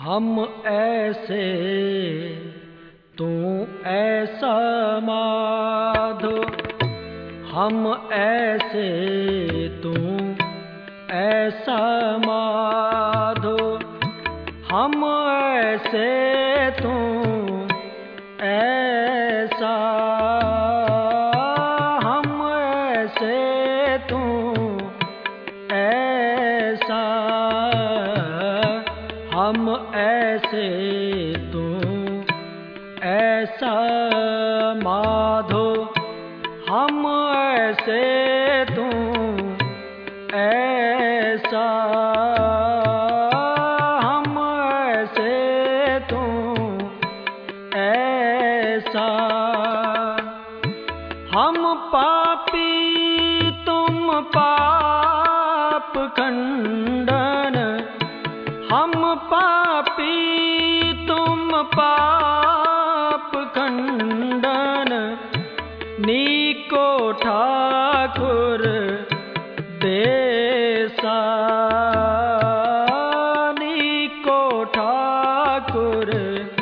हम ऐसे तू ऐसा माधो, हम ऐसे तू ऐसा माधो, हम ऐसे तू ऐसा, हम ऐसे तू ऐसा, हम ऐसे तू ऐसा माधो, हम ऐसे तू ऐसा, हम ऐसे तू ऐसा। हम पापी तुम पाप खंडन, हम पापी तुम पाप खंडन, नीको ठाकुर देसा, नीको ठाकुर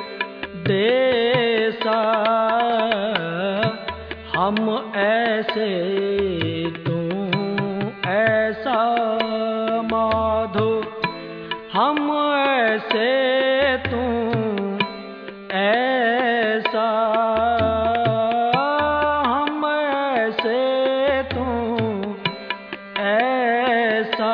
देसा। हम ऐसे तू ऐसा माधो, हम ऐसे तू ऐसा, हम ऐसे तू ऐसा,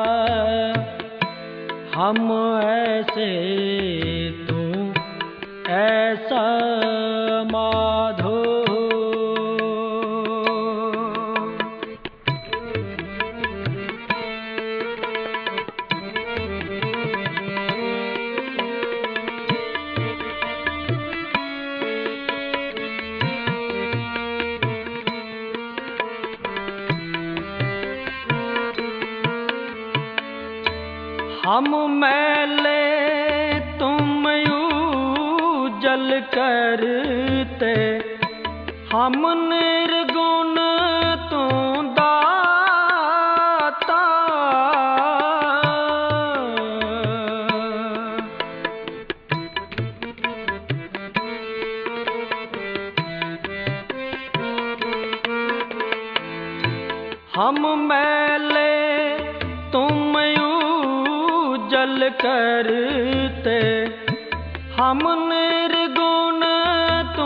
हम ऐसे तू ऐसा माधो। हम मैले तुम उजल करते, हम निर्गुण तू दाता, हम मैले तुम उजल करते, हम निर्गुण तू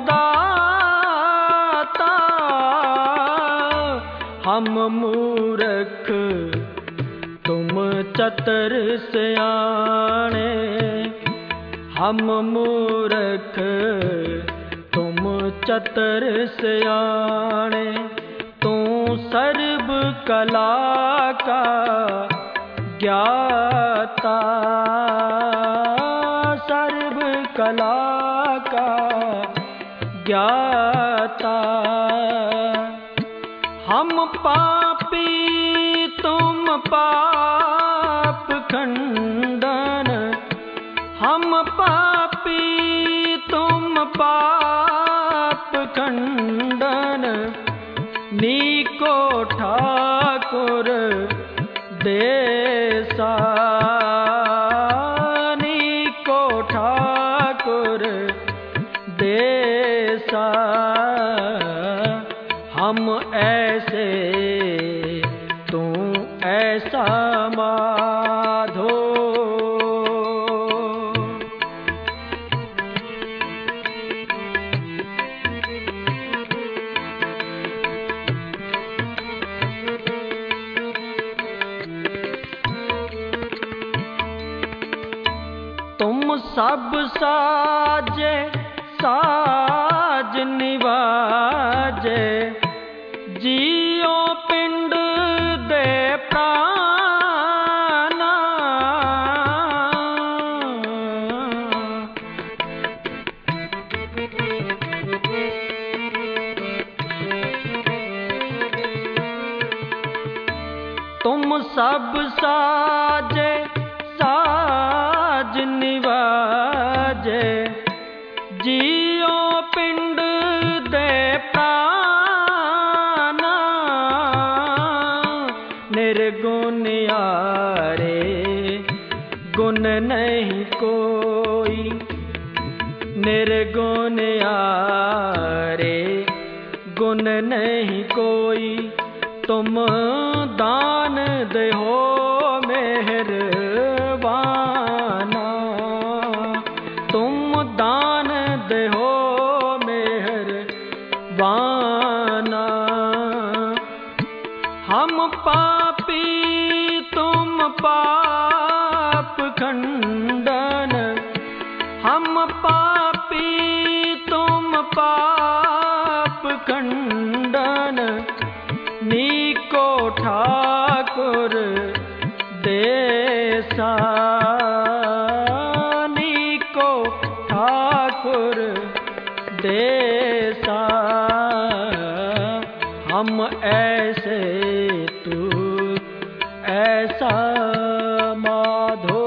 दाता, हम मूर्ख तुम चतुर सयाने, हम मूर्ख तुम चतुर सयाने, तू सर्व कला का ज्ञाता, सर्व कला का ज्ञाता। हम पापी तुम पाप खंडन, हम पापी तुम पाप खंडन, नीको ठाकुर देसा, नीको ठाकुर देसा। हम ऐसे तू ऐसा माधो, तुम सब साजे साज निवाजे, जियो पिंड दे प्राणा, तुम सब साजे साज निवाजे, जियो पिंड दे प्राणा, गुण नहीं कोई, निर्गुण यारे गुण नहीं कोई। तुम दान देहो मेहरबाना, तुम दान देहो मेहरबाना। हम पापी तुम पाप खंडन, हम पापी तुम पाप खंडन। नीको ठाकुर देसा, नीको ठाकुर देसा। हम ऐसे तू ऐसा माधो।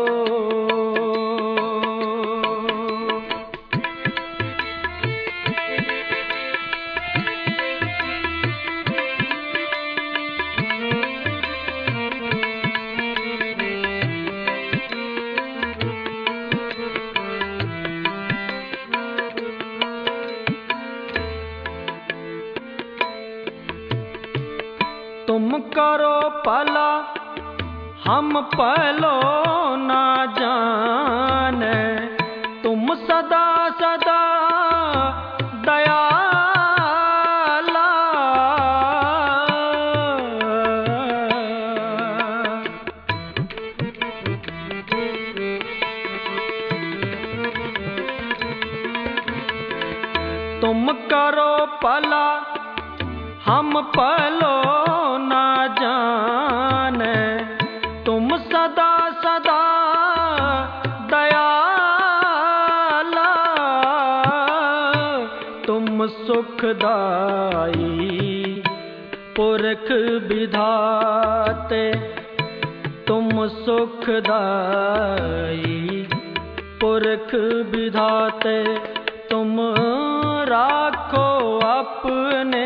तुम करो भला हम पलो ना जाने, तुम सदा सदा दयाला। तुम करो भला हम पलो ना जाने, तुम सदा सदा दयाला। तुम सुखदाई पुरख विधाते, तुम सुखदाई पुरख विधाते। तुम राखो अपने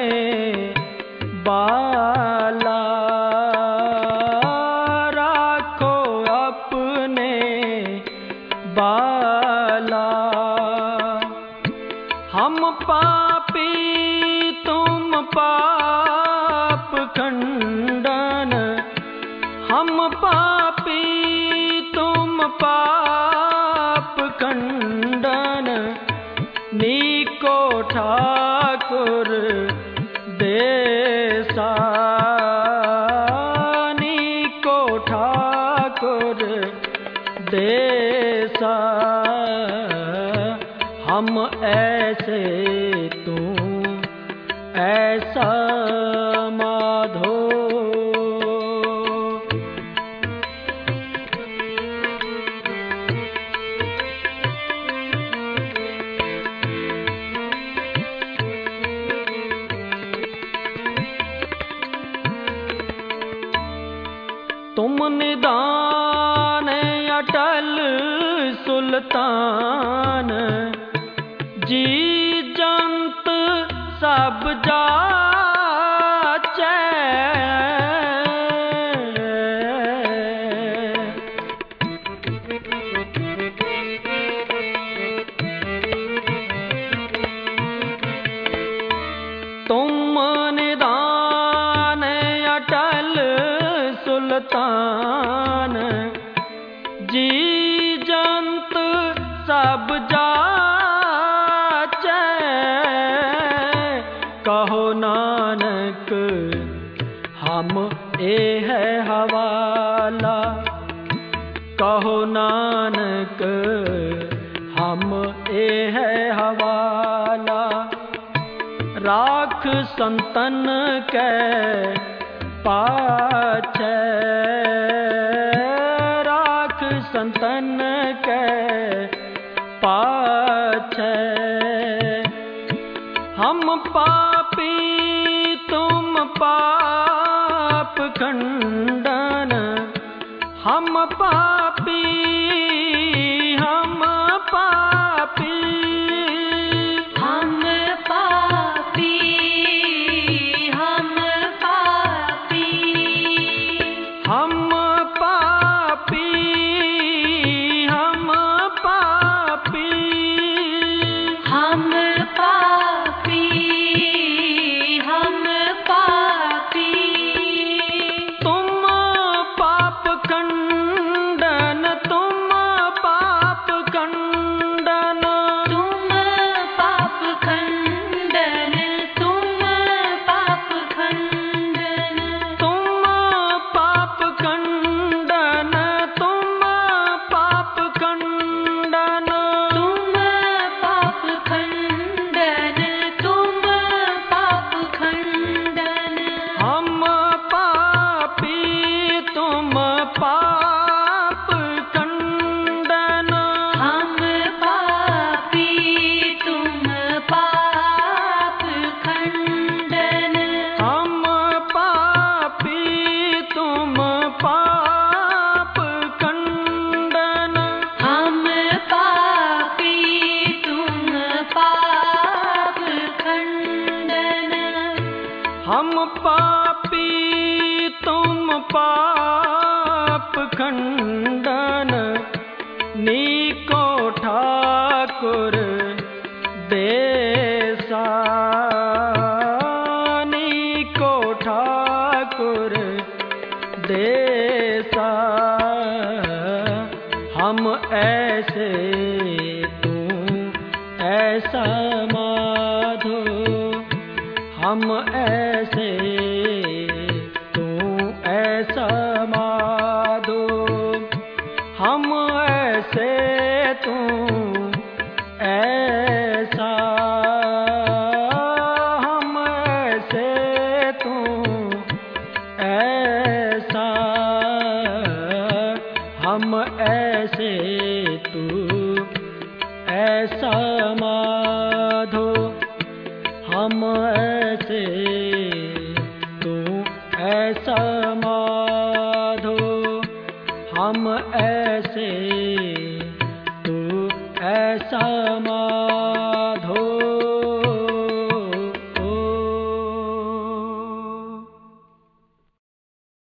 बाला, राखो अपने बाला। हम पापी तुम पाप खंडन, हम पापी तुम पाप खंडन। नीको ठाकुर देसा, नीको ठाकुर देसा। हम ऐसे तू ऐसा माधो। तुम निदान अटल सुल्तान, जी जंत सब जाचै। तुम निदान अटल सुल्तान, जी जंत सब जाचै। कहो नानक हम ए है हवाला, कहो नानक हम ए है हवाला। राख संतन के पाछे, राख संतन के पाछे। हम पापी तुम पाप खंडन, हम पापी हम पापी। हम पापी खंडन नीको ठाकुर देसा, नीको ठाकुर देसा। हम ऐसे तू ऐसा माधो, हम ऐसे तू ऐसा माधो, हम ऐसे तू ऐसा, हम ऐसे तू ऐसा, हम ऐसे तू ऐसा माधो, हम ऐसे तू ऐसा माधो, हम ऐसे तू ऐसा माधो।